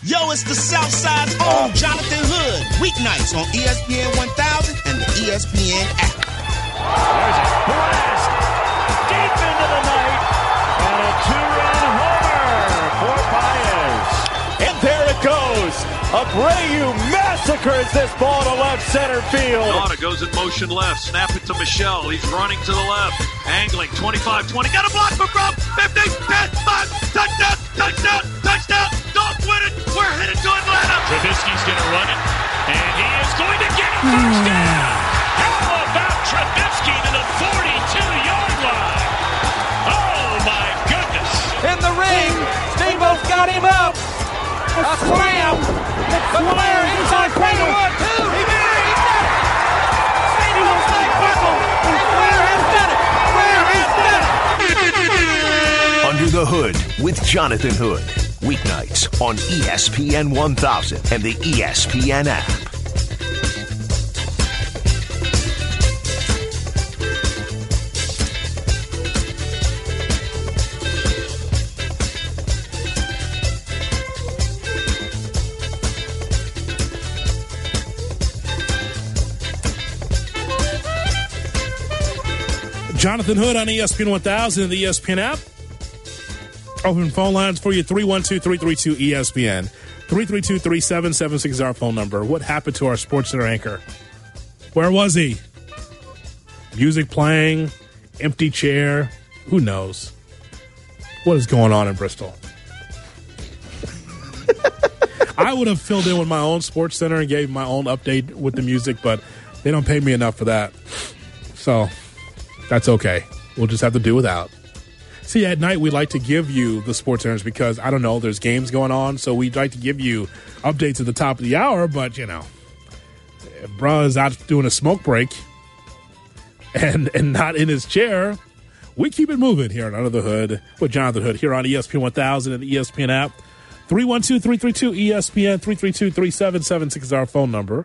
Yo, it's the Southside's own Jonathan Hood. Weeknights on ESPN 1000 and the ESPN app. There's a blast deep into the night and a two-run homer for Baez. And there it goes. Abreu massacres this ball to left center field. Nauta goes in motion left. Snap it to Michelle. He's running to the left. Angling 25-20. Got a block for Bro. 50, 10, 5. Touchdown, touchdown, touchdown. Dogs win it. We're headed to Atlanta. Trubisky's going to run it. And he is going to get a first down. How about Trubisky to the 42-yard line? Oh, my goodness. In the ring. Steve-O's got him up. A slam. The player inside corner. 1, 2. He did it. He did it. Steve-O's like buckle. The player has done it. The player has done it. Under the Hood with Jonathan Hood. Weeknights on ESPN 1000 and the ESPN app. Jonathan Hood on ESPN 1000 and the ESPN app. Open phone lines for you, 312-332-ESPN. 332-3776 is our phone number. What happened to our SportsCenter anchor? Where was he? Music playing, empty chair, who knows? What is going on in Bristol? I would have filled in with my own SportsCenter and gave my own update with the music, but they don't pay me enough for that. So that's okay. We'll just have to do without. See, at night, we like to give you the sports centers because, I don't know, there's games going on, so we'd like to give you updates at the top of the hour, but, you know, if bruh is out doing a smoke break and not in his chair, we keep it moving here on Under the Hood with Jonathan Hood here on ESPN 1000 and the ESPN app. 312-332-ESPN, 332-3776 is our phone number.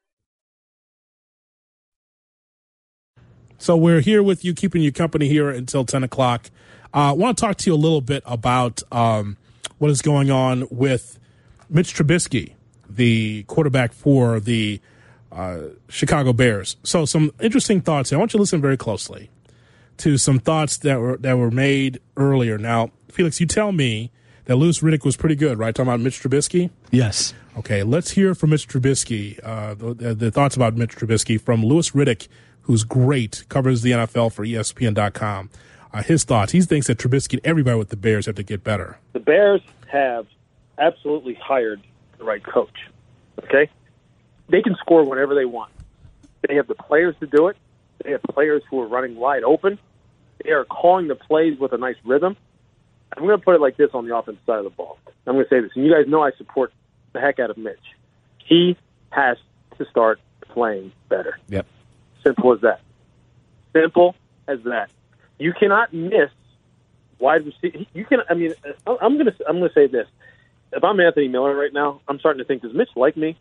So we're here with you, keeping you company here until 10 o'clock. I want to talk to you a little bit about what is going on with Mitch Trubisky, the quarterback for the Chicago Bears. So some interesting thoughts here. I want you to listen very closely to some thoughts that were made earlier. Now, Felix, you tell me that Louis Riddick was pretty good, right? Talking about Mitch Trubisky? Yes. Okay, let's hear from Mitch Trubisky, the thoughts about Mitch Trubisky from Louis Riddick, who's great, covers the NFL for ESPN.com. His thoughts. He thinks that Trubisky and everybody with the Bears have to get better. The Bears have absolutely hired the right coach, okay? They can score whenever they want. They have the players to do it. They have players who are running wide open. They are calling the plays with a nice rhythm. I'm going to put it like this on the offensive side of the ball. I'm going to say this, and you guys know I support the heck out of Mitch. He has to start playing better. Yep. Simple as that. Simple as that. You cannot miss wide receiver. You can. I mean, I'm gonna say this. If I'm Anthony Miller right now, I'm starting to think, does Mitch like me?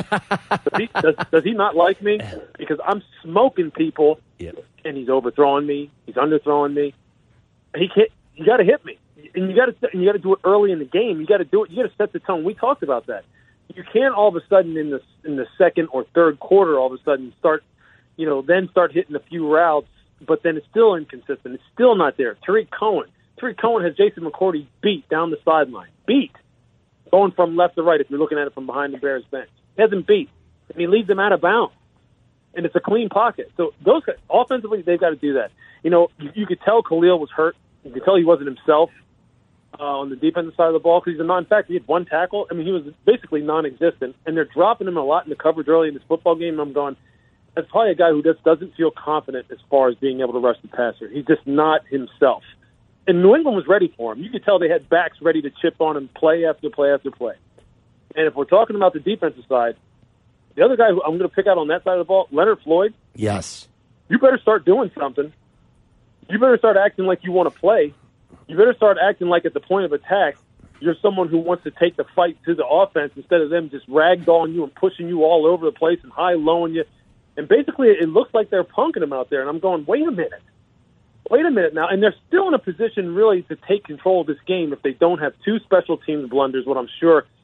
Does he not like me? Because I'm smoking people, and he's overthrowing me. He's underthrowing me. He can't. You got to hit me, and you got to do it early in the game. You got to do it. You got to set the tone. We talked about that. You can't all of a sudden in the second or third quarter all of a sudden start hitting a few routes. But then it's still inconsistent. It's still not there. Tariq Cohen has Jason McCourty beat down the sideline. Beat. Going from left to right if you're looking at it from behind the Bears bench. He hasn't beat. And he leads them out of bounds. And it's a clean pocket. So those guys, offensively, they've got to do that. You know, you could tell Khalil was hurt. You could tell he wasn't himself on the defensive side of the ball because in fact, he had one tackle. I mean, he was basically non-existent. And they're dropping him a lot in the coverage early in this football game. I'm going, that's probably a guy who just doesn't feel confident as far as being able to rush the passer. He's just not himself. And New England was ready for him. You could tell they had backs ready to chip on him play after play after play. And if we're talking about the defensive side, the other guy who I'm going to pick out on that side of the ball, Leonard Floyd. Yes. You better start doing something. You better start acting like you want to play. You better start acting like at the point of attack, you're someone who wants to take the fight to the offense instead of them just ragdolling you and pushing you all over the place and high-lowing you. And basically, it looks like they're punking him out there. And I'm going, wait a minute now. And they're still in a position really to take control of this game if they don't have two special teams blunders, what I'm sure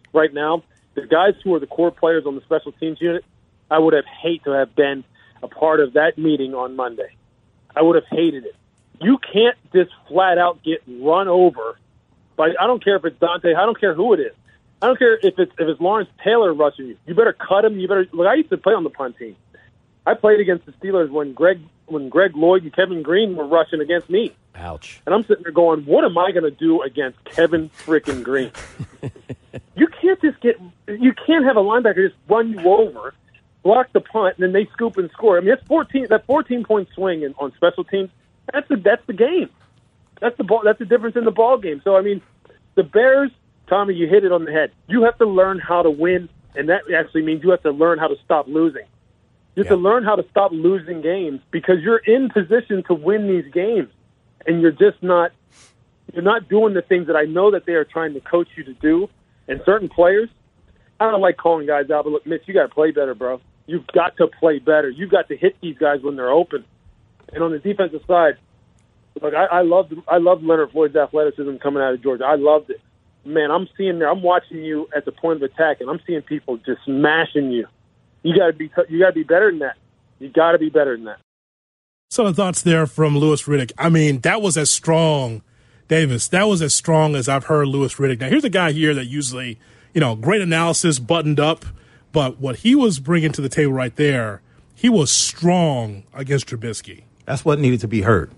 right now, the guys who are the core players on the special teams unit, I would have hated to have been a part of that meeting on Monday. I would have hated it. You can't just flat out get run over by, I don't care if it's Dante, I don't care who it is. I don't care if it's Lawrence Taylor rushing you. You better cut him. Look, I used to play on the punt team. I played against the Steelers when Greg Lloyd and Kevin Green were rushing against me. Ouch. And I'm sitting there going, what am I going to do against Kevin freaking Green? You can't have a linebacker just run you over, block the punt, and then they scoop and score. I mean, that 14-point swing on special teams, that's the game. That's the difference in the ball game. So, I mean, the Bears, Tommy, you hit it on the head. You have to learn how to win, and that actually means you have to learn how to stop losing. You have to learn how to stop losing games because you're in position to win these games, and you're not doing the things that I know that they are trying to coach you to do. And certain players, I don't like calling guys out, but look, Mitch, you got to play better, bro. You've got to play better. You've got to hit these guys when they're open. And on the defensive side, look, I loved Leonard Floyd's athleticism coming out of Georgia. I loved it. Man, I'm watching you at the point of attack, and I'm seeing people just smashing you. You got to be better than that. You got to be better than that. So the thoughts there from Louis Riddick. I mean, that was as strong, Davis. That was as strong as I've heard Louis Riddick. Now, here's a guy here that usually, great analysis, buttoned up, but what he was bringing to the table right there, he was strong against Trubisky. That's what needed to be heard.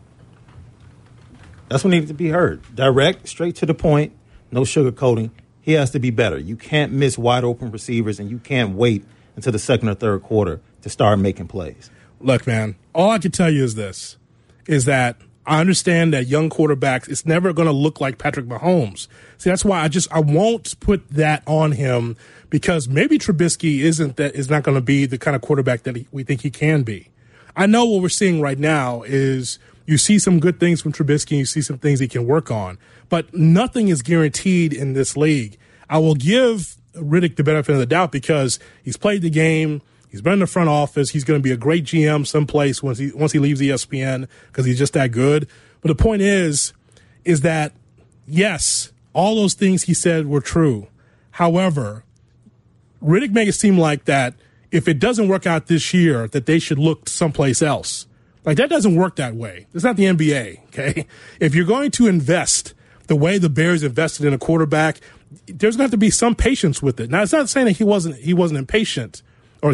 Direct, straight to the point. No sugarcoating. He has to be better. You can't miss wide open receivers, and you can't wait until the second or third quarter to start making plays. Look, man, all I can tell you is this, is that I understand that young quarterbacks, it's never going to look like Patrick Mahomes. See, that's why I won't put that on him, because maybe Trubisky is not going to be the kind of quarterback that we think he can be. I know what we're seeing right now is you see some good things from Trubisky, and you see some things he can work on, but nothing is guaranteed in this league. I will give Riddick the benefit of the doubt because he's played the game. He's been in the front office. He's going to be a great GM someplace once he leaves ESPN because he's just that good. But the point is that, yes, all those things he said were true. However, Riddick made it seem like that if it doesn't work out this year, that they should look someplace else. Like, that doesn't work that way. It's not the NBA, okay? If you're going to invest the way the Bears invested in a quarterback, there's going to have to be some patience with it. Now, it's not saying that he wasn't impatient,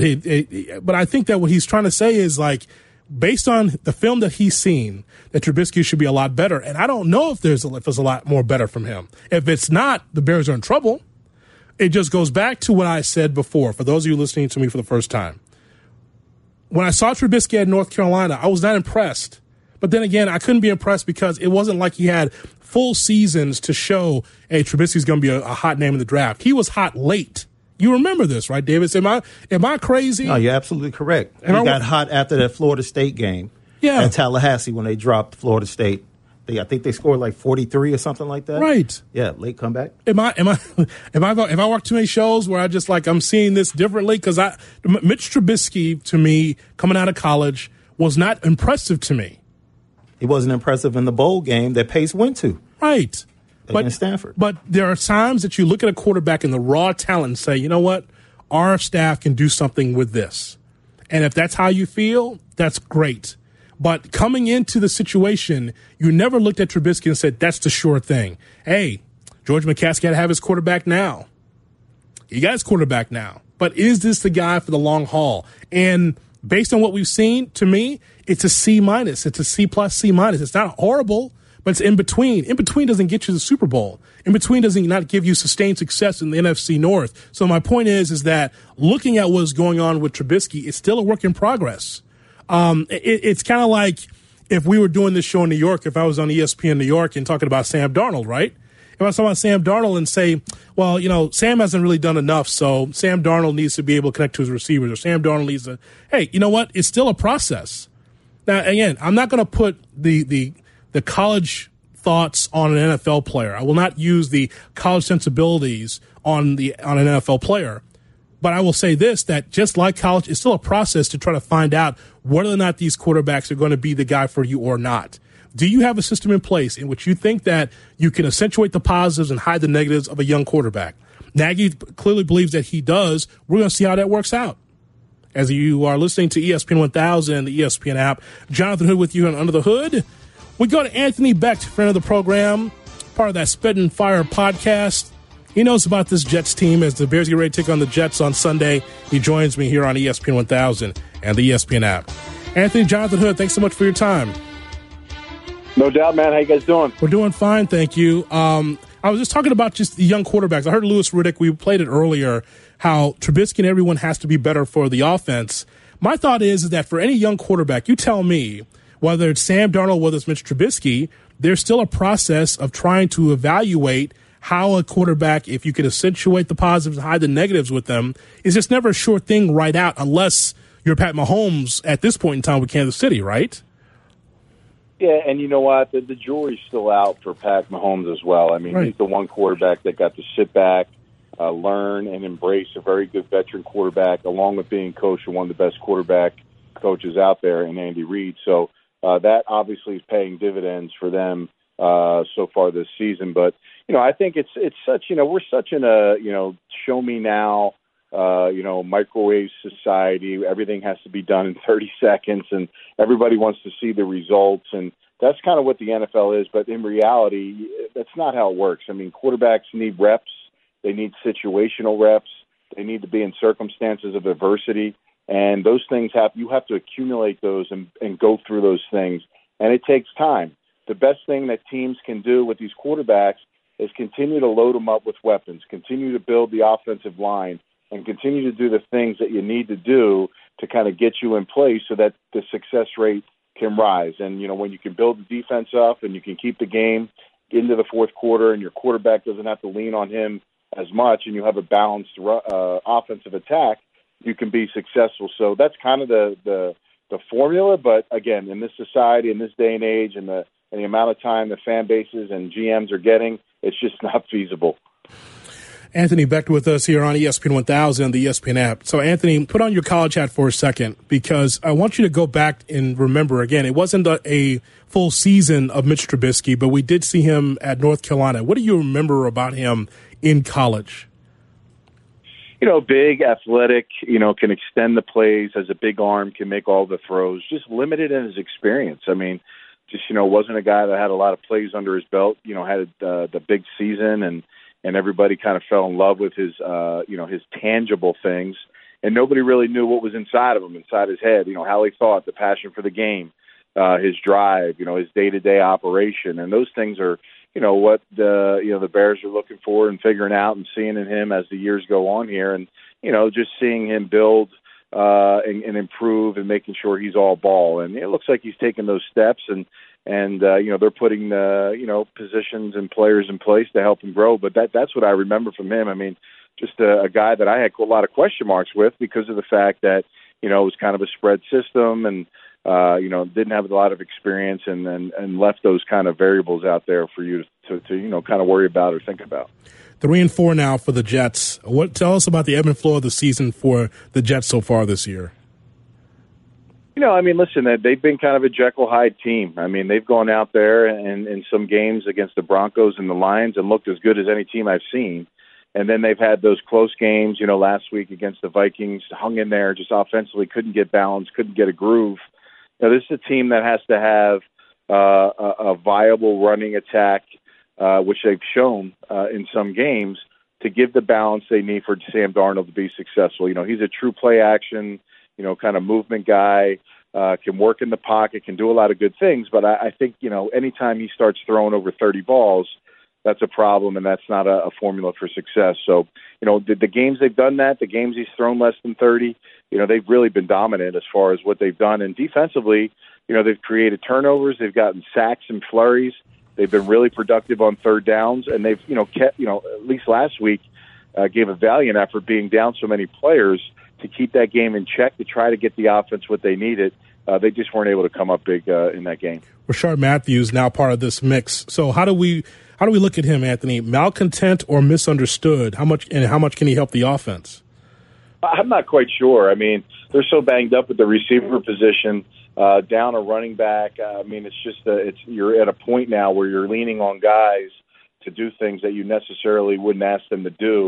but I think that what he's trying to say is, like, based on the film that he's seen, that Trubisky should be a lot better. And I don't know if there's a lot more better from him. If it's not, the Bears are in trouble. It just goes back to what I said before, for those of you listening to me for the first time. When I saw Trubisky at North Carolina, I was not impressed. But then again, I couldn't be impressed because it wasn't like he had full seasons to show, hey, Trubisky's going to be a hot name in the draft. He was hot late. You remember this, right, Davis? Am I crazy? No, you're absolutely correct. He got hot after that Florida State game at Tallahassee when they dropped Florida State. I think they scored like 43 or something like that. Right. Yeah, late comeback. Am I watch too many shows where I just I'm seeing this differently? Because Mitch Trubisky, to me, coming out of college, was not impressive to me. He wasn't impressive in the bowl game that Pace went to. Right. Against Stanford. But there are times that you look at a quarterback in the raw talent and say, you know what? Our staff can do something with this. And if that's how you feel, that's great. But coming into the situation, you never looked at Trubisky and said, that's the sure thing. Hey, George McCaskey got to have his quarterback now. He got his quarterback now. But is this the guy for the long haul? And based on what we've seen, to me, it's a C-. It's a C+, C-. It's not horrible, but it's in between. In between doesn't get you the Super Bowl. In between doesn't not give you sustained success in the NFC North. So my point is that looking at what's going on with Trubisky, it's still a work in progress. It's kind of like if we were doing this show in New York, if I was on ESPN New York and talking about Sam Darnold, right? If I was talking about Sam Darnold and say, well, Sam hasn't really done enough, so Sam Darnold needs to be able to connect to his receivers, or Sam Darnold needs to, hey, you know what? It's still a process. Now, again, I'm not going to put the college thoughts on an NFL player. I will not use the college sensibilities on an NFL player. But I will say this, that just like college, it's still a process to try to find out whether or not these quarterbacks are going to be the guy for you or not. Do you have a system in place in which you think that you can accentuate the positives and hide the negatives of a young quarterback? Nagy clearly believes that he does. We're going to see how that works out. As you are listening to ESPN 1000 and the ESPN app, Jonathan Hood with you on Under the Hood. We go to Anthony Becht, friend of the program, part of that Spit and Fire podcast. He knows about this Jets team as the Bears get ready to take on the Jets on Sunday. He joins me here on ESPN 1000 and the ESPN app. Anthony, Jonathan Hood, thanks so much for your time. No doubt, man. How you guys doing? We're doing fine, thank you. I was just talking about just the young quarterbacks. I heard Louis Riddick, we played it earlier, how Trubisky and everyone has to be better for the offense. My thought is that for any young quarterback, you tell me, whether it's Sam Darnold, whether it's Mitch Trubisky, there's still a process of trying to evaluate how a quarterback, if you can accentuate the positives and hide the negatives with them, is just never a sure thing right out unless you're Pat Mahomes at this point in time with Kansas City, right? Yeah, and you know what? The jury's still out for Pat Mahomes as well. I mean, right. He's the one quarterback that got to sit back, learn, and embrace a very good veteran quarterback, along with being coached by one of the best quarterback coaches out there in Andy Reid. So that obviously is paying dividends for them so far this season. But, I think it's such, we're such in a, show me now, microwave society. Everything has to be done in 30 seconds and everybody wants to see the results. And that's kind of what the NFL is. But in reality, that's not how it works. I mean, quarterbacks need reps. They need situational reps. They need to be in circumstances of adversity. And those things you have to accumulate those and go through those things. And it takes time. The best thing that teams can do with these quarterbacks is continue to load them up with weapons, continue to build the offensive line, and continue to do the things that you need to do to kind of get you in place so that the success rate can rise. And, when you can build the defense up and you can keep the game into the fourth quarter and your quarterback doesn't have to lean on him as much and you have a balanced offensive attack, you can be successful. So that's kind of the formula. But, again, in this society, in this day and age, and the amount of time the fan bases and GMs are getting, it's just not feasible. Anthony Becht with us here on ESPN 1000 and the ESPN app. So, Anthony, put on your college hat for a second because I want you to go back and remember, again, it wasn't a full season of Mitch Trubisky, but we did see him at North Carolina. What do you remember about him in college? Big, athletic, can extend the plays, has a big arm, can make all the throws, just limited in his experience. I mean, wasn't a guy that had a lot of plays under his belt, had the big season and everybody kind of fell in love with his, his tangible things. And nobody really knew what was inside of him, inside his head, how he thought, the passion for the game, his drive, his day-to-day operation. And those things are, what the Bears are looking for and figuring out and seeing in him as the years go on here. And, just seeing him build and improve and making sure he's all ball. And it looks like he's taking those steps and they're putting positions and players in place to help him grow. But that's what I remember from him. I mean, just a guy that I had a lot of question marks with because of the fact that, it was kind of a spread system and, didn't have a lot of experience and left those kind of variables out there for you to kind of worry about or think about. 3-4 now for the Jets. Tell us about the ebb and flow of the season for the Jets so far this year. Listen, they've been kind of a Jekyll Hyde team. I mean, they've gone out there and in some games against the Broncos and the Lions and looked as good as any team I've seen. And then they've had those close games, last week against the Vikings, hung in there, just offensively couldn't get balance, couldn't get a groove. This is a team that has to have a viable running attack, which they've shown in some games, to give the balance they need for Sam Darnold to be successful. He's a true play action, kind of movement guy, can work in the pocket, can do a lot of good things. But I think, anytime he starts throwing over 30 balls, that's a problem, and that's not a formula for success. So, the games they've done that, the games he's thrown less than 30, they've really been dominant as far as what they've done. And defensively, they've created turnovers, they've gotten sacks and flurries, they've been really productive on third downs, and they've, kept, at least last week, gave a valiant effort being down so many players to keep that game in check, to try to get the offense what they needed. They just weren't able to come up big in that game. Rashard Matthews now part of this mix. So how do we look at him, Anthony? Malcontent or misunderstood? How much can he help the offense? I'm not quite sure. I mean, they're so banged up at the receiver position, down a running back. You're at a point now where you're leaning on guys to do things that you necessarily wouldn't ask them to do.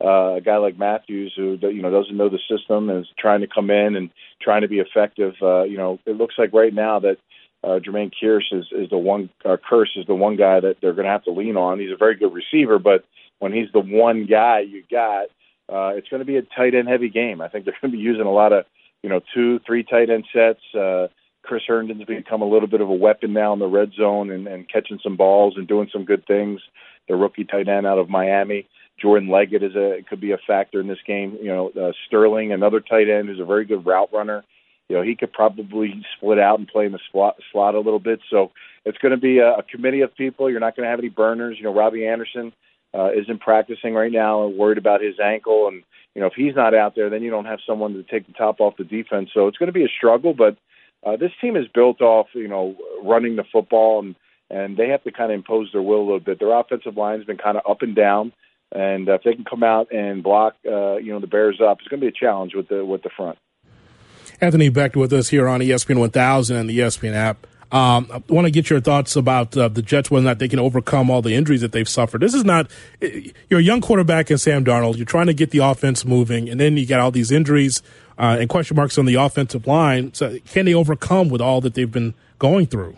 a guy like Matthews who doesn't know the system and is trying to come in and trying to be effective. It looks like right now that Jermaine Kearse is the one. Kearse is the one guy that they're going to have to lean on. He's a very good receiver, but when he's the one guy you got, it's going to be a tight end heavy game. I think they're going to be using a lot of 2-3 tight end sets. Chris Herndon's become a little bit of a weapon now in the red zone and catching some balls and doing some good things. The rookie tight end out of Miami, Jordan Leggett, could be a factor in this game. Sterling, another tight end who's a very good route runner. He could probably split out and play in the slot a little bit. So it's going to be a committee of people. You're not going to have any burners. Robbie Anderson isn't practicing right now and worried about his ankle. And, if he's not out there, then you don't have someone to take the top off the defense. So it's going to be a struggle, but this team is built off, running the football, and they have to kind of impose their will a little bit. Their offensive line has been kind of up and down, and if they can come out and block, the Bears up, it's going to be a challenge with the front. Anthony Becht with us here on ESPN 1000 and the ESPN app. I want to get your thoughts about the Jets, whether or not they can overcome all the injuries that they've suffered. This is not – you're a young quarterback in Sam Darnold. You're trying to get the offense moving, and then you got all these injuries and question marks on the offensive line. So can they overcome with all that they've been going through?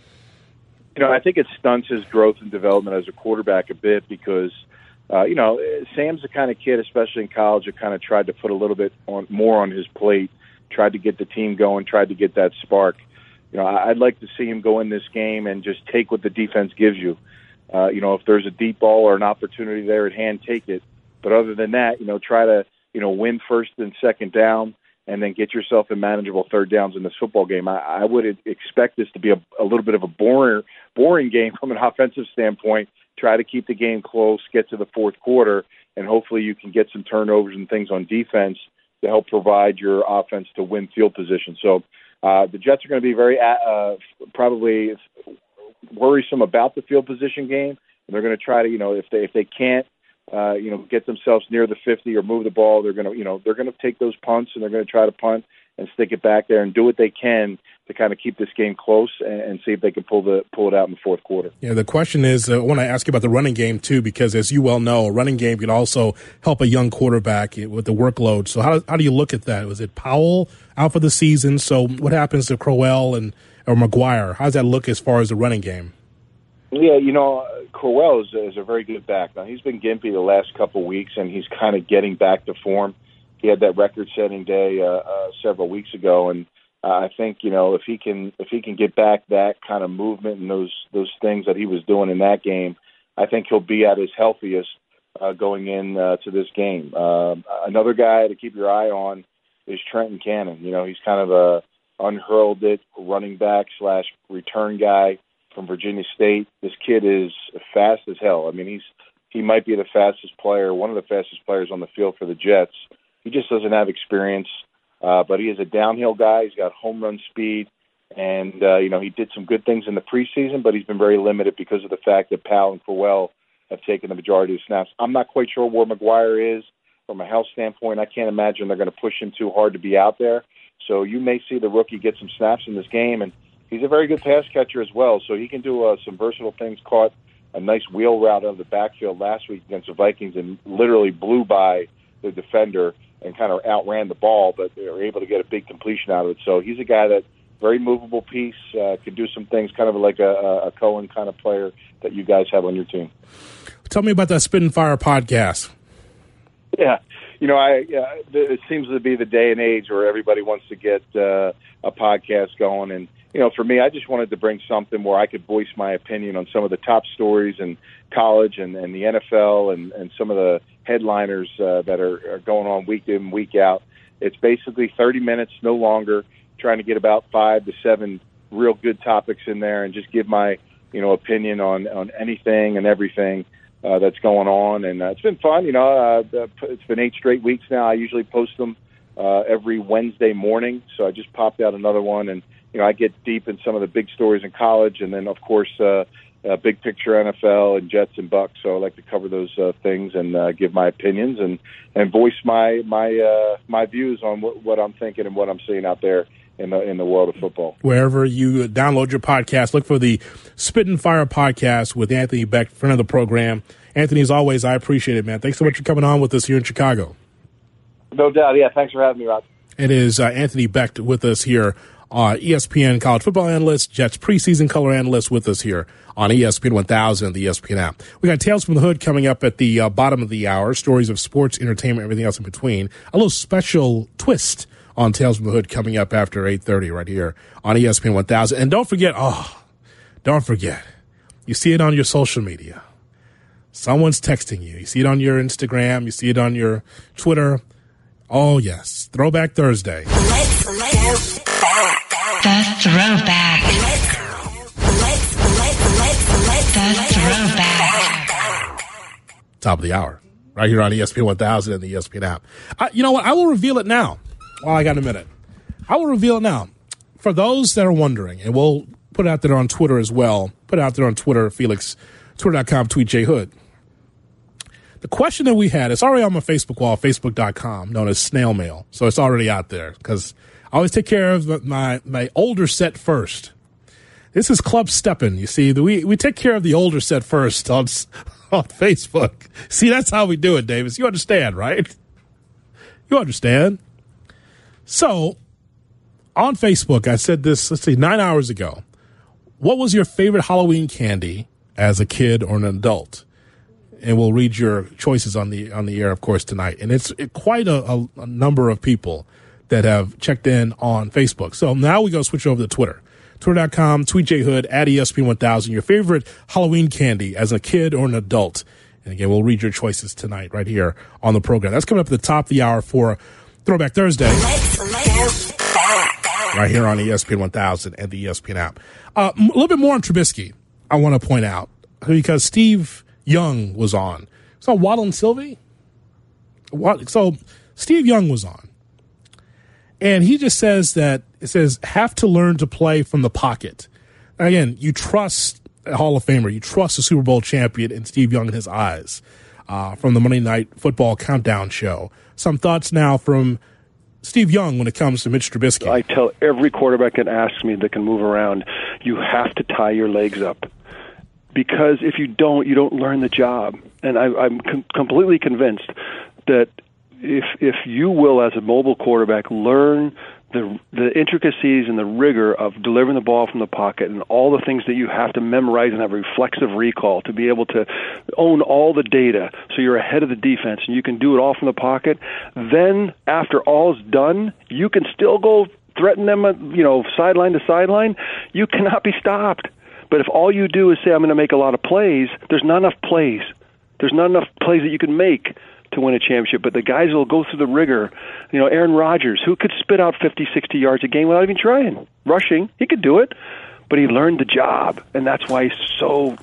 I think it stunts his growth and development as a quarterback a bit because, Sam's the kind of kid, especially in college, who kind of tried to put a little bit more on his plate, tried to get the team going, tried to get that spark. I'd like to see him go in this game and just take what the defense gives you. If there's a deep ball or an opportunity there at hand, take it. But other than that, try to, win first and second down and then get yourself in manageable third downs in this football game. I would expect this to be a little bit of a boring game from an offensive standpoint. Try to keep the game close, get to the fourth quarter, and hopefully you can get some turnovers and things on defense to help provide your offense to win field position. So, the Jets are going to be very probably worrisome about the field position game, and they're going to try to, if they can't, get themselves near the 50 or move the ball, they're going to take those punts and they're going to try to punt and stick it back there and do what they can to kind of keep this game close and see if they can pull it out in the fourth quarter. Yeah, the question is, I want to ask you about the running game too, because as you well know, a running game can also help a young quarterback with the workload. So how do you look at that? Was it Powell out for the season? So what happens to Crowell or McGuire? How does that look as far as the running game? Yeah, Crowell is a very good back. Now, he's been gimpy the last couple of weeks, and he's kind of getting back to form. He had that record-setting day several weeks ago, and I think if he can get back that kind of movement and those things that he was doing in that game, I think he'll be at his healthiest going in to this game. Another guy to keep your eye on is Trenton Cannon. He's kind of a unheralded running back / return guy from Virginia State. This kid is fast as hell. I mean, he might be the fastest player, one of the fastest players on the field for the Jets. He just doesn't have experience, but he is a downhill guy. He's got home run speed, and he did some good things in the preseason, but he's been very limited because of the fact that Powell and Crowell have taken the majority of snaps. I'm not quite sure where McGuire is from a health standpoint. I can't imagine they're going to push him too hard to be out there. So you may see the rookie get some snaps in this game, and he's a very good pass catcher as well, so he can do some versatile things. Caught a nice wheel route out of the backfield last week against the Vikings and literally blew by the defender and kind of outran the ball, but they were able to get a big completion out of it. So he's a guy that very movable piece, can do some things, kind of like a Cohen kind of player that you guys have on your team. Tell me about that Spit and Fire podcast. Yeah. It seems to be the day and age where everybody wants to get a podcast going. And, for me, I just wanted to bring something where I could voice my opinion on some of the top stories in college and the NFL and some of the headliners that are going on week in, week out. It's basically 30 minutes, no longer, trying to get about 5 to 7 real good topics in there and just give my, opinion on anything and everything that's going on. And it's been fun. It's been 8 straight weeks now. I usually post them every Wednesday morning. So I just popped out another one. And, I get deep in some of the big stories in college. And then, of course, big picture NFL and Jets and Bucks. So I like to cover those things and give my opinions and voice my views on what I'm thinking and what I'm seeing out there in the world of football. Wherever you download your podcast, look for the Spit and Fire podcast with Anthony Becht, friend of the program. Anthony, as always, I appreciate it, man. Thanks so much for coming on with us here in Chicago. No doubt. Yeah, thanks for having me, Rob. It is Anthony Becht with us here, ESPN college football analyst, Jets preseason color analyst with us here on ESPN 1000 and the ESPN app. We got Tales from the Hood coming up at the bottom of the hour, stories of sports, entertainment, everything else in between. A little special twist on Tales from the Hood coming up after 8:30 right here on ESPN 1000. And don't forget, you see it on your social media. Someone's texting you. You see it on your Instagram. You see it on your Twitter. Oh, yes. Throwback Thursday. Let's go back. The throwback. The throwback. Top of the hour. Right here on ESPN 1000 and the ESPN app. You know what? I will reveal it now. While I got a minute. I will reveal it now. For those that are wondering, and we'll put it out there on Twitter as well. Put it out there on Twitter, Felix, twitter.com, tweet J Hood. The question that we had, it's already on my Facebook wall, facebook.com, known as Snail Mail. So it's already out there because I always take care of my older set first. This is Club Steppin'. You see, we take care of the older set first on Facebook. See, that's how we do it, Davis. You understand, right? You understand. So on Facebook, I said this, 9 hours ago. What was your favorite Halloween candy as a kid or an adult? And we'll read your choices on the air, of course, tonight. And it's quite a number of people that have checked in on Facebook. So now we go switch over to Twitter. Twitter.com, tweet J Hood, at ESPN 1000. Your favorite Halloween candy as a kid or an adult. And again, we'll read your choices tonight right here on the program. That's coming up at the top of the hour for Throwback Thursday. Right here on ESPN 1000 and the ESPN app. A little bit more on Trubisky, I want to point out, because Steve Young was on. So Waddle and Sylvie? So Steve Young was on. And he just says have to learn to play from the pocket. Again, you trust a Hall of Famer. You trust a Super Bowl champion in Steve Young in his eyes from the Monday Night Football Countdown show. Some thoughts now from Steve Young when it comes to Mitch Trubisky. I tell every quarterback that asks me that can move around, you have to tie your legs up. Because if you don't learn the job. And I'm completely convinced that if you will, as a mobile quarterback, learn the intricacies and the rigor of delivering the ball from the pocket and all the things that you have to memorize and have reflexive recall to be able to own all the data so you're ahead of the defense and you can do it all from the pocket, then after all's done, you can still go threaten them, sideline to sideline. You cannot be stopped. But if all you do is say, I'm going to make a lot of plays, there's not enough plays. There's not enough plays that you can make to win a championship. But the guys will go through the rigor. Aaron Rodgers, who could spit out 50, 60 yards a game without even trying. Rushing, he could do it. But he learned the job, and that's why it's so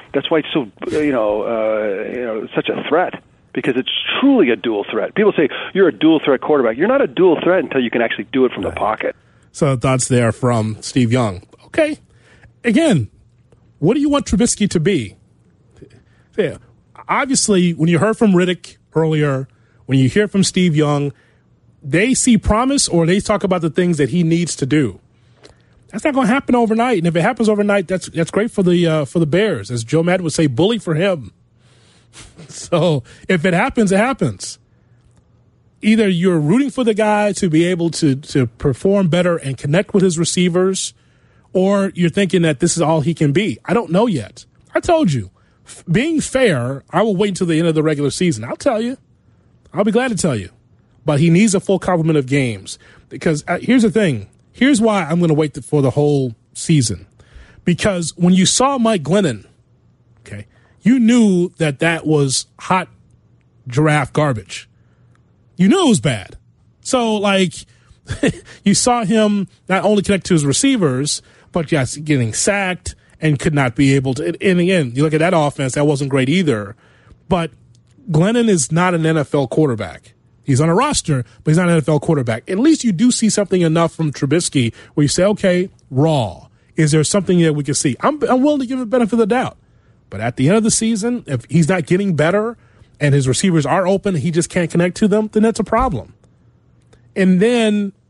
such a threat, because it's truly a dual threat. People say, you're a dual threat quarterback. You're not a dual threat until you can actually do it from the pocket. So thoughts there from Steve Young. Okay. Again, what do you want Trubisky to be? Yeah. Obviously, when you heard from Riddick earlier, when you hear from Steve Young, they see promise or they talk about the things that he needs to do. That's not going to happen overnight. And if it happens overnight, that's great for the Bears. As Joe Madden would say, bully for him. So if it happens, it happens. Either you're rooting for the guy to be able to perform better and connect with his receivers, or you're thinking that this is all he can be. I don't know yet. I told you. Being fair, I will wait until the end of the regular season. I'll tell you. I'll be glad to tell you. But he needs a full complement of games. Because here's the thing. Here's why I'm going to wait for the whole season. Because when you saw Mike Glennon, okay, you knew that was hot giraffe garbage. You knew it was bad. So, you saw him not only connect to his receivers, but yes, getting sacked and could not be able to. And again, you look at that offense, that wasn't great either. But Glennon is not an NFL quarterback. He's on a roster, but he's not an NFL quarterback. At least you do see something enough from Trubisky where you say, okay, raw. Is there something that we can see? I'm willing to give him the benefit of the doubt. But at the end of the season, if he's not getting better and his receivers are open, he just can't connect to them, then that's a problem. And then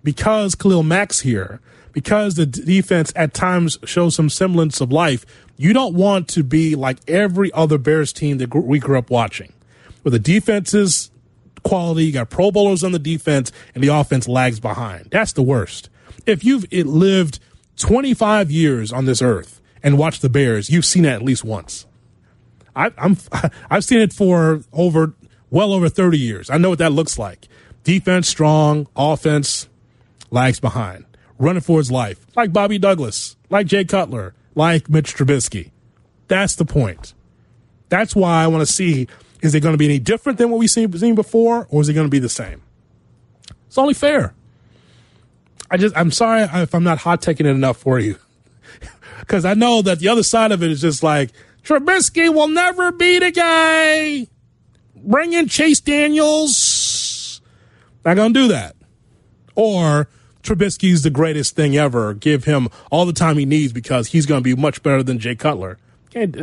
because Khalil Mack's here, because the defense at times shows some semblance of life, you don't want to be like every other Bears team that we grew up watching, where the defense is quality, you got Pro Bowlers on the defense, and the offense lags behind. That's the worst. If you've lived 25 years on this earth and watched the Bears, you've seen it at least once. I've seen it for well over 30 years. I know what that looks like. Defense strong, offense lags behind, running for his life, like Bobby Douglas, like Jay Cutler, like Mitch Trubisky. That's the point. That's why I want to see, is it going to be any different than what we've seen before, or is it going to be the same? It's only fair. I'm sorry if I'm not hot-taking it enough for you, because I know that the other side of it is just like, Trubisky will never be the guy. Bring in Chase Daniels. Not going to do that. Or Trubisky's the greatest thing ever. Give him all the time he needs because he's going to be much better than Jay Cutler. Can't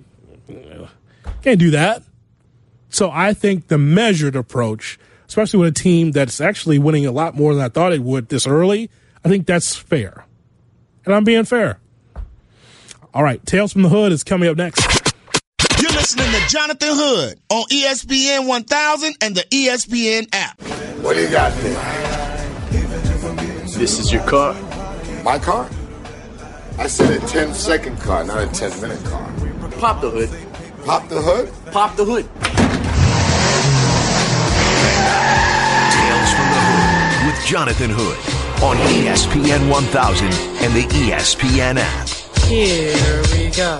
do that. So I think the measured approach, especially with a team that's actually winning a lot more than I thought it would this early, I think that's fair. And I'm being fair. All right, Tales from the Hood is coming up next. You're listening to Jonathan Hood on ESPN 1000 and the ESPN app. What do you got there? This is your car. My car? I said a 10-second car, not a 10-minute car. Pop the hood. Pop the hood? Pop the hood. Tales from the Hood with Jonathan Hood on ESPN 1000 and the ESPN app. Here we go.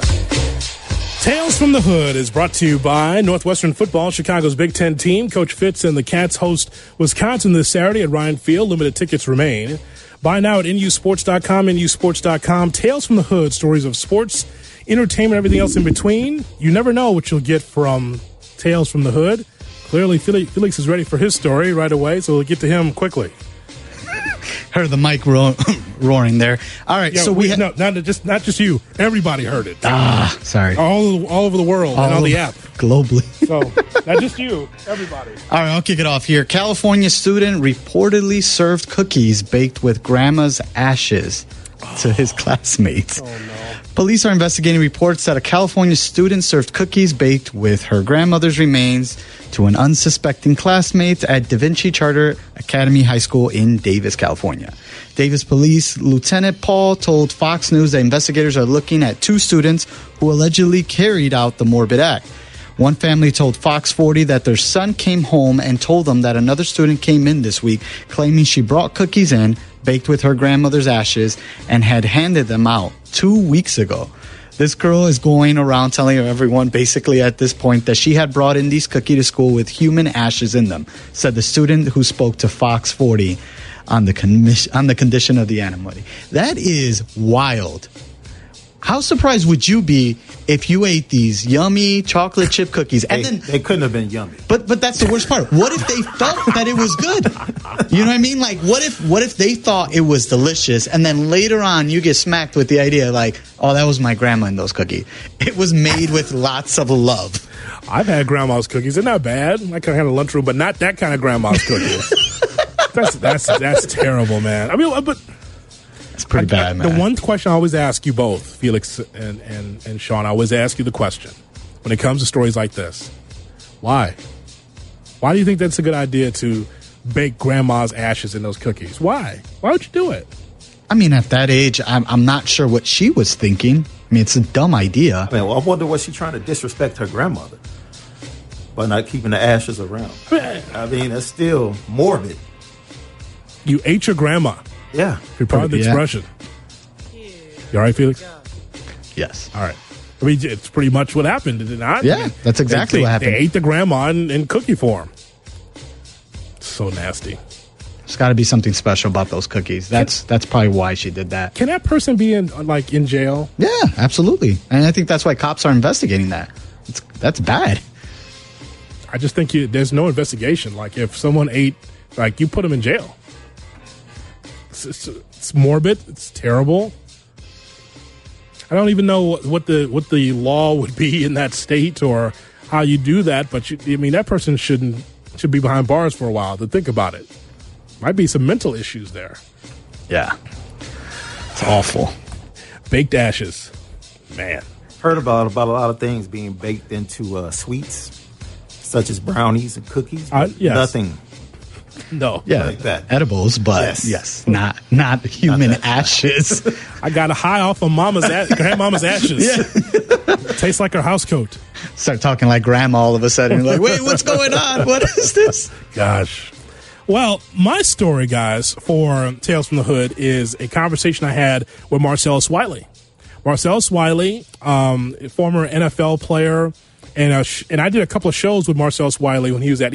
Tales from the Hood is brought to you by Northwestern Football, Chicago's Big Ten team. Coach Fitz and the Cats host Wisconsin this Saturday at Ryan Field. Limited tickets remain. Buy now at NUSports.com, NUSports.com. Tales from the Hood, stories of sports, entertainment, everything else in between. You never know what you'll get from Tales from the Hood. Clearly, Felix is ready for his story right away, so we'll get to him quickly. Heard the mic roaring there. All right, so not just you. Everybody heard it. Sorry. All over the world and on the app. Globally. So, not just you. Everybody. All right, I'll kick it off here. California student reportedly served cookies baked with grandma's ashes to his classmates. Oh, no. Police are investigating reports that a California student served cookies baked with her grandmother's remains to an unsuspecting classmate at Da Vinci Charter Academy High School in Davis, California. Davis Police Lieutenant Paul told Fox News that investigators are looking at two students who allegedly carried out the morbid act. One family told Fox 40 that their son came home and told them that another student came in this week claiming she brought cookies in, baked with her grandmother's ashes, and had handed them out 2 weeks ago. This girl is going around telling everyone basically at this point that she had brought in these cookies to school with human ashes in them, said the student who spoke to Fox 40 on the condition of the anonymity. That is wild. How surprised would you be if you ate these yummy chocolate chip cookies and then they couldn't have been yummy? But that's the worst part. What if they felt that it was good? You know what I mean? Like what if they thought it was delicious and then later on you get smacked with the idea like, oh, that was my grandma in those cookies. It was made with lots of love. I've had grandma's cookies. They're not bad. I kind of had a lunchroom, but not that kind of grandma's cookies. that's terrible, man. I mean, but. It's pretty bad, man. The one question I always ask you both, Felix and Sean, I always ask you the question when it comes to stories like this. Why? Why do you think that's a good idea to bake grandma's ashes in those cookies? Why? Why would you do it? I mean, at that age, I'm not sure what she was thinking. I mean, it's a dumb idea. I mean, I wonder was she trying to disrespect her grandmother by not keeping the ashes around? I mean, that's still morbid. You ate your grandma. Yeah. You're part of the expression. You all right, Felix? Yes. All right. I mean, it's pretty much what happened, did it not? Yeah, that's exactly what happened. They ate the grandma in cookie form. So nasty. There's got to be something special about those cookies. That's probably why she did that. Can that person be in jail? Yeah, absolutely. And I think that's why cops are investigating that. That's bad. I just think there's no investigation. Like if someone ate, like you put them in jail. It's morbid. It's terrible. I don't even know what the law would be in that state or how you do that. But that person should be behind bars for a while to think about it. Might be some mental issues there. Yeah. It's awful. Baked ashes. Man. Heard about a lot of things being baked into sweets, such as brownies and cookies. Yes. Nothing. No. Yeah, like that. Edibles, but yes, not human ashes. I got a high off of grandmama's ashes. Yeah. Tastes like her house coat. Start talking like grandma all of a sudden. You're like, wait, what's going on? What is this? Gosh. Well, my story, guys, for Tales from the Hood is a conversation I had with Marcellus Wiley. Marcellus Wiley, former NFL player, and I did a couple of shows with Marcellus Wiley when he was at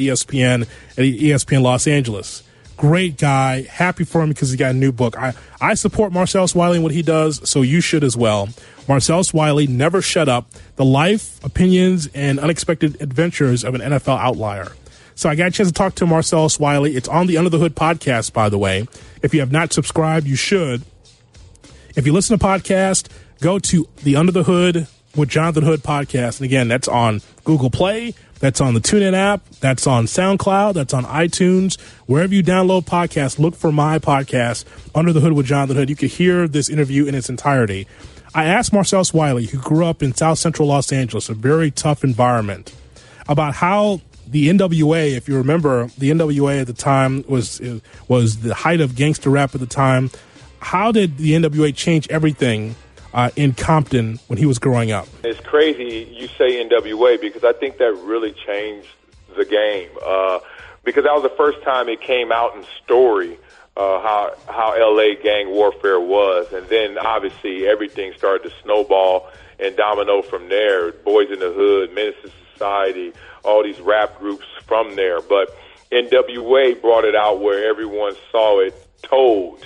ESPN Los Angeles. Great guy. Happy for him because he got a new book. I support Marcellus Wiley and what he does, so you should as well. Marcellus Wiley, Never Shut Up, The Life, Opinions, and Unexpected Adventures of an NFL Outlier. So I got a chance to talk to Marcellus Wiley. It's on the Under the Hood podcast, by the way. If you have not subscribed, you should. If you listen to podcasts, go to the Under the Hood with Jonathan Hood podcast. And again, that's on Google Play. That's on the TuneIn app. That's on SoundCloud. That's on iTunes. Wherever you download podcasts, look for my podcast, Under the Hood with Jonathan Hood. You can hear this interview in its entirety. I asked Marcellus Wiley, who grew up in South Central Los Angeles, a very tough environment, about how the NWA, if you remember, the NWA at the time was the height of gangster rap at the time. How did the NWA change everything in Compton when he was growing up? It's crazy you say NWA because I think that really changed the game. Because that was the first time it came out in story how LA gang warfare was, and then obviously everything started to snowball and domino from there. Boys in the Hood, Menace to Society, all these rap groups from there. But NWA brought it out where everyone saw it told.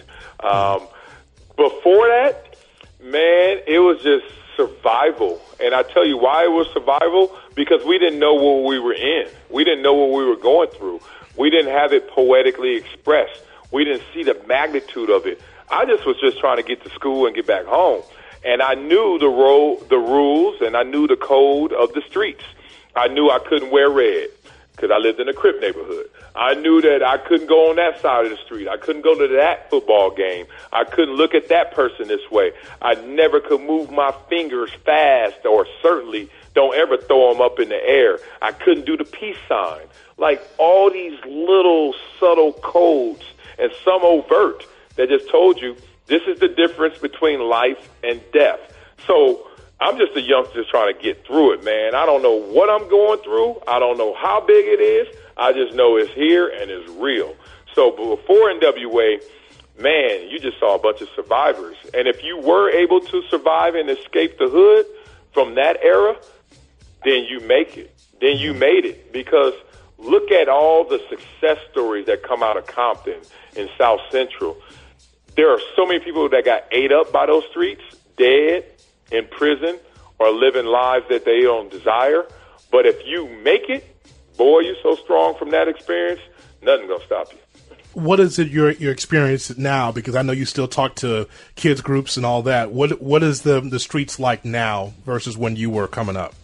Before that, man, it was just survival. And I tell you why it was survival, because we didn't know what we were in. We didn't know what we were going through. We didn't have it poetically expressed. We didn't see the magnitude of it. I was just trying to get to school and get back home. And I knew the rules, and I knew the code of the streets. I knew I couldn't wear red because I lived in a Crip neighborhood. I knew that I couldn't go on that side of the street. I couldn't go to that football game. I couldn't look at that person this way. I never could move my fingers fast, or certainly don't ever throw them up in the air. I couldn't do the peace sign. Like all these little subtle codes, and some overt, that just told you this is the difference between life and death. So I'm just a youngster trying to get through it, man. I don't know what I'm going through. I don't know how big it is. I just know it's here and it's real. So before NWA, man, you just saw a bunch of survivors. And if you were able to survive and escape the hood from that era, then you make it. Then you made it. Because look at all the success stories that come out of Compton and South Central. There are so many people that got ate up by those streets, dead, in prison, or living lives that they don't desire. But if you make it, boy, you're so strong from that experience, nothing's going to stop you. What is it your experience now? Because I know you still talk to kids groups and all that. What is the streets like now versus when you were coming up?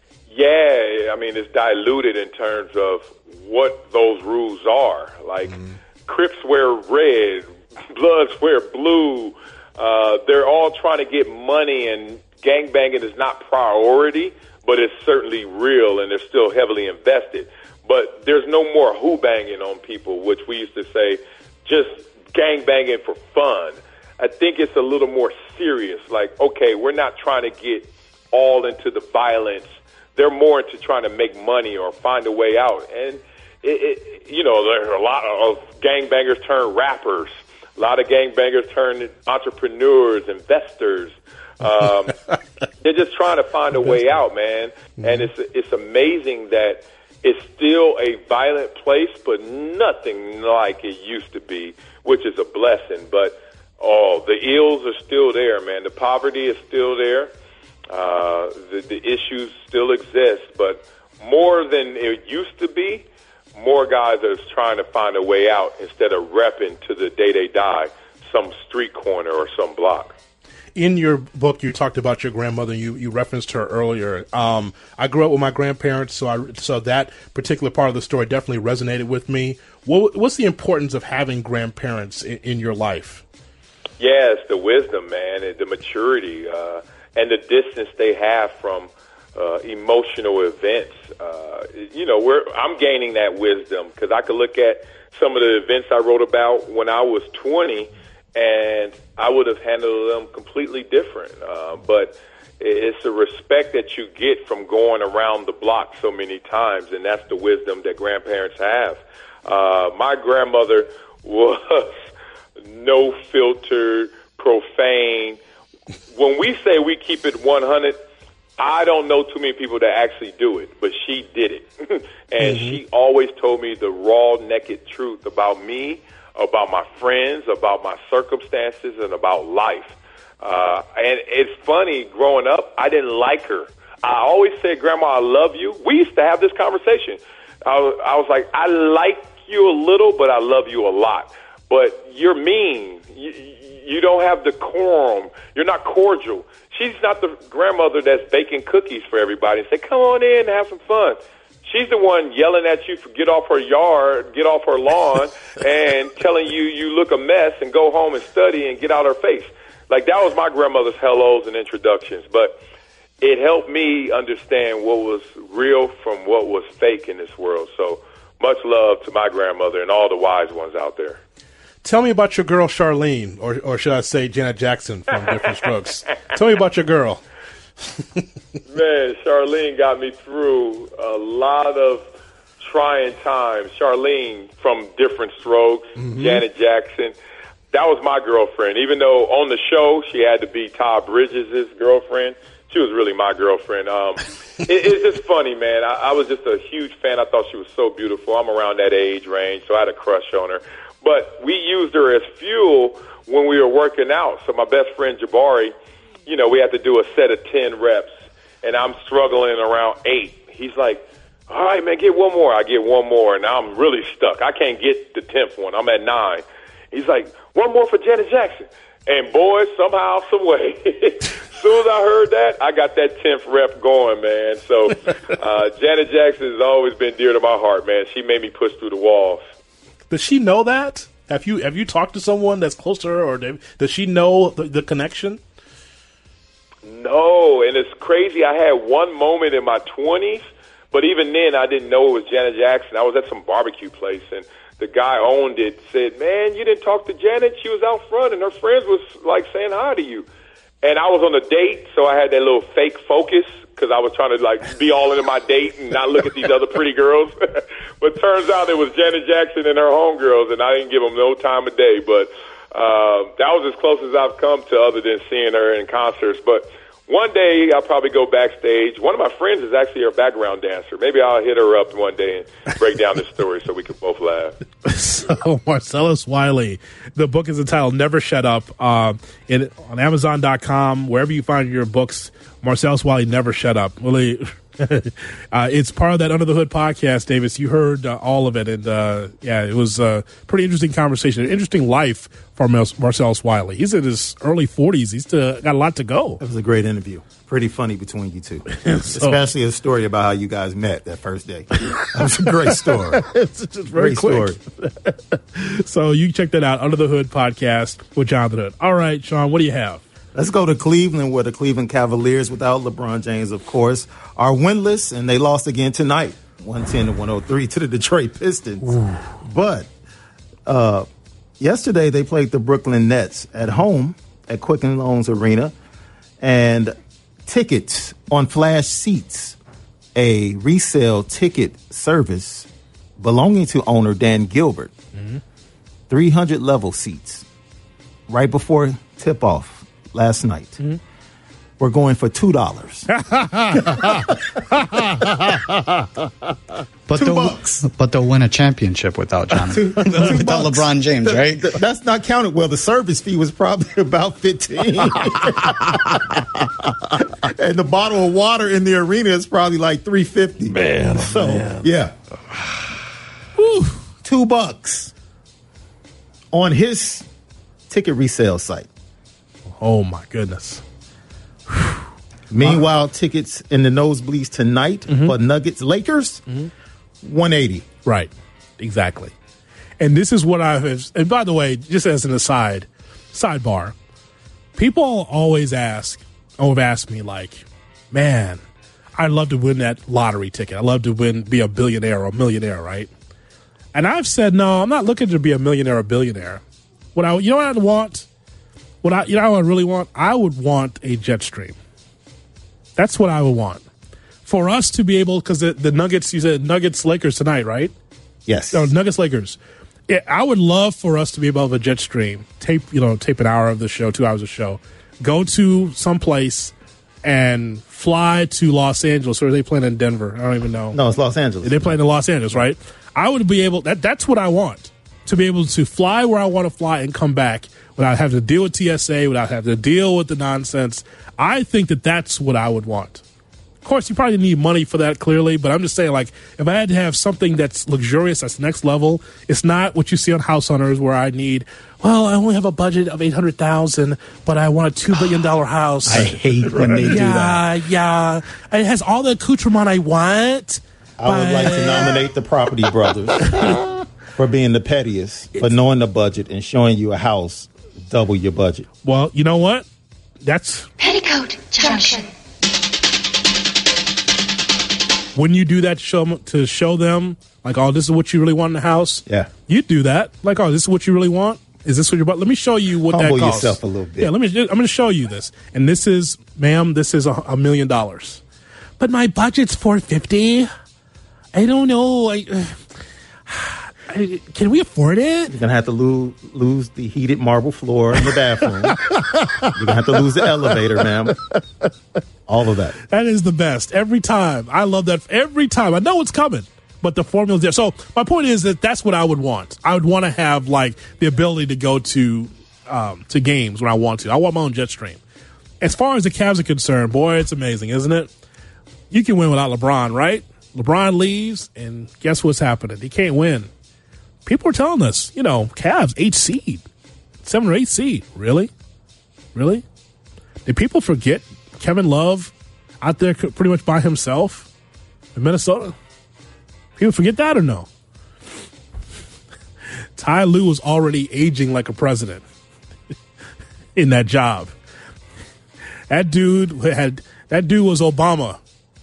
Yeah, I mean, it's diluted in terms of what those rules are. Like, Crips wear red, Bloods wear blue. They're all trying to get money, and gangbanging is not priority, but it's certainly real, and they're still heavily invested. But there's no more who-banging on people, which we used to say, just gangbanging for fun. I think it's a little more serious. Like, okay, we're not trying to get all into the violence. They're more into trying to make money or find a way out. And, there's a lot of gangbangers turn rappers. A lot of gangbangers turn entrepreneurs, investors. They're just trying to find a way out, man. And it's amazing that it's still a violent place, but nothing like it used to be, which is a blessing. But, the ills are still there, man. The poverty is still there. The issues still exist, but more than it used to be, more guys are trying to find a way out instead of repping to the day they die, some street corner or some block. In your book, you talked about your grandmother. You referenced her earlier. I grew up with my grandparents, so that particular part of the story definitely resonated with me. What's the importance of having grandparents in your life? Yes, the wisdom, man, and the maturity, and the distance they have from emotional events. I'm gaining that wisdom because I could look at some of the events I wrote about when I was 20, and I would have handled them completely different. But it's the respect that you get from going around the block so many times, and that's the wisdom that grandparents have. My grandmother was no filter, profane. When we say we keep it 100, I don't know too many people that actually do it, but she did it. And she always told me the raw, naked truth about me, about my friends, about my circumstances, and about life. And it's funny, growing up, I didn't like her. I always said, Grandma, I love you. We used to have this conversation. I was like, I like you a little, but I love you a lot. But you're mean. You don't have decorum. You're not cordial. She's not the grandmother that's baking cookies for everybody and say, come on in and have some fun. She's the one yelling at you for get off her yard, get off her lawn, and telling you you look a mess and go home and study and get out her face. Like, that was my grandmother's hellos and introductions. But it helped me understand what was real from what was fake in this world. So much love to my grandmother and all the wise ones out there. Tell me about your girl, Charlene, or should I say Janet Jackson from Different Strokes. Tell me about your girl. Man, Charlene got me through a lot of trying times. Charlene from Different Strokes, Janet Jackson. That was my girlfriend. Even though on the show she had to be Todd Bridges' girlfriend, she was really my girlfriend. It's just funny, man. I was just a huge fan. I thought she was so beautiful. I'm around that age range, so I had a crush on her. But we used her as fuel when we were working out. So my best friend, Jabari, we had to do a set of 10 reps, and I'm struggling around 8. He's like, all right, man, get one more. I get one more, and now I'm really stuck. I can't get the 10th one. I'm at 9. He's like, one more for Janet Jackson. And, boy, somehow, some way, as soon as I heard that, I got that 10th rep going, man. So Janet Jackson has always been dear to my heart, man. She made me push through the walls. Does she know that? Have you talked to someone that's close to her, or does she know the connection? No, and it's crazy. I had one moment in my 20s, but even then I didn't know it was Janet Jackson. I was at some barbecue place, and the guy owned it said, man, you didn't talk to Janet? She was out front, and her friends was, like, saying hi to you. And I was on a date, so I had that little fake focus because I was trying to, like, be all into my date and not look at these other pretty girls. But turns out it was Janet Jackson and her homegirls, and I didn't give them no time of day. But that was as close as I've come to other than seeing her in concerts. But one day I'll probably go backstage. One of my friends is actually her background dancer. Maybe I'll hit her up one day and break down this story so we can both laugh. So Marcellus Wiley, the book is entitled Never Shut Up. On Amazon.com, wherever you find your books, Marcellus Wiley, Never Shut Up. Really, it's part of that Under the Hood podcast, Davis. You heard all of it, and it was a pretty interesting conversation, an interesting life for Marcellus Wiley. He's in his early 40s. He's still got a lot to go. That was a great interview. Pretty funny between you two. Especially a story about how you guys met that first day. That was a great story. It's just very quick. So you check that out, Under the Hood podcast with Jonathan Hood. All right, Sean, what do you have? Let's go to Cleveland, where the Cleveland Cavaliers, without LeBron James, of course, are winless, and they lost again tonight, 110-103 to the Detroit Pistons. Ooh. But yesterday they played the Brooklyn Nets at home at Quicken Loans Arena, and tickets on Flash Seats, a resale ticket service belonging to owner Dan Gilbert, 300 level seats, right before tip-off last night. We're going for $2. But they'll win a championship without Jonathan. Without LeBron James, right? That's not counted. Well, the service fee was probably about $15. And the bottle of water in the arena is probably like $3.50. Man, yeah. $2 on his ticket resale site. Oh, my goodness. Meanwhile, tickets in the nosebleeds tonight for Nuggets Lakers, $180. Right. Exactly. And this is what and by the way, just as an sidebar, people always asked me like, man, I'd love to win that lottery ticket. I'd love to be a billionaire or a millionaire, right? And I've said, no, I'm not looking to be a millionaire or a billionaire. You know what I'd want? What I really want? I would want a jet stream. That's what I would want. For us to be able, because the Nuggets, you said Nuggets Lakers tonight, right? Yes. No, Nuggets Lakers. Yeah, I would love for us to be able to have a jet stream, tape an hour of the show, 2 hours of show, go to some place and fly to Los Angeles, or are they playing in Denver? I don't even know. No, it's Los Angeles. They're playing in Los Angeles, right? I would be able, that's what I want, to be able to fly where I want to fly and come back without having to deal with TSA, without having to deal with the nonsense. I think that's what I would want. Of course, you probably need money for that, clearly, but I'm just saying, like, if I had to have something that's luxurious, that's next level, it's not what you see on House Hunters where I need, well, I only have a budget of $800,000, but I want a $2 billion house. I hate when they do that. Yeah. It has all the accoutrement I want. I would like to nominate the Property Brothers for being the pettiest, for knowing the budget and showing you a house double your budget. Well, you know what? That's Petticoat Junction. When you do that to show them, like, oh, this is what you really want in the house. Yeah, you do that. Like, oh, this is what you really want. Is this what you're about? Let me show you what Humble that costs. yourself a little bit. Yeah, I'm going to show you this. And this is, ma'am, this is $1 million. But my budget's $450. I don't know. Can we afford it? You're going to have to lose the heated marble floor in the bathroom. You're going to have to lose the elevator, ma'am. All of that. That is the best. Every time. I love that. Every time. I know it's coming, but the formula's there. So my point is that's what I would want. I would want to have, like, the ability to go to games when I want to. I want my own jet stream. As far as the Cavs are concerned, boy, it's amazing, isn't it? You can win without LeBron, right? LeBron leaves, and guess what's happening? He can't win. People are telling us, Cavs, 8 seed, 7 or 8 seed. Really? Really? Did people forget Kevin Love out there pretty much by himself in Minnesota? People forget that or no? Ty Lue was already aging like a president in that job. That dude was Obama.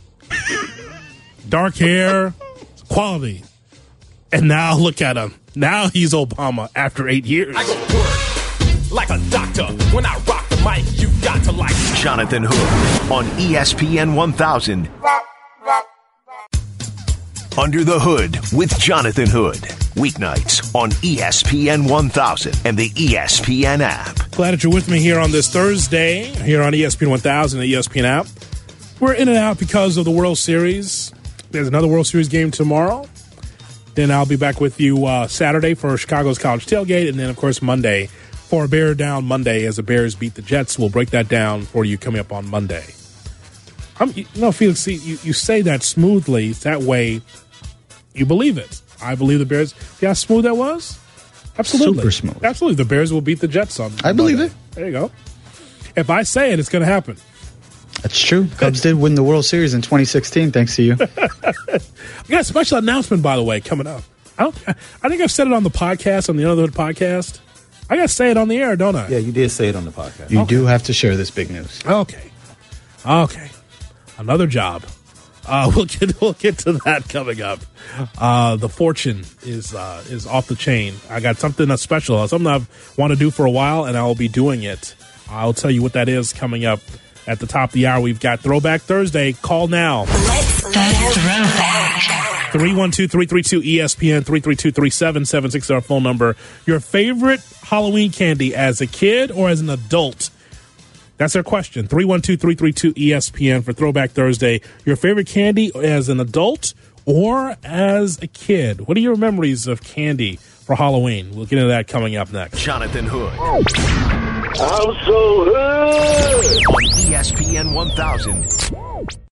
Dark hair, quality. And now look at him. Now he's Obama after 8 years. I go work like a doctor. When I rock the mic, you got to like Jonathan Hood on ESPN 1000. Under the Hood with Jonathan Hood. Weeknights on ESPN 1000 and the ESPN app. Glad that you're with me here on this Thursday, here on ESPN 1000 and the ESPN app. We're in and out because of the World Series. There's another World Series game tomorrow. Then I'll be back with you Saturday for Chicago's College Tailgate, and then, of course, Monday for a Bear Down Monday as the Bears beat the Jets. We'll break that down for you coming up on Monday. Felix, see, you say that smoothly. That way you believe it. I believe the Bears. See how smooth that was? Absolutely. Super smooth. Absolutely. The Bears will beat the Jets on I believe it. There you go. If I say it, it's going to happen. That's true. Cubs did win the World Series in 2016, thanks to you. We got a special announcement, by the way, coming up. I think I've said it on the podcast, on the Other podcast. I got to say it on the air, don't I? Yeah, you did say it on the podcast. You do have to share this big news. Okay. Another job. We'll get to that coming up. The fortune is off the chain. I got something special, something I've wanted to do for a while, and I'll be doing it. I'll tell you what that is coming up. At the top of the hour, we've got Throwback Thursday. Call now. Let's throwback. 312-332-ESPN, 332-3776 is our phone number. Your favorite Halloween candy as a kid or as an adult? That's our question. 312-332-ESPN for Throwback Thursday. Your favorite candy as an adult or as a kid? What are your memories of candy for Halloween? We'll get into that coming up next. Jonathan Hood. I'm so hood. On ESPN 1000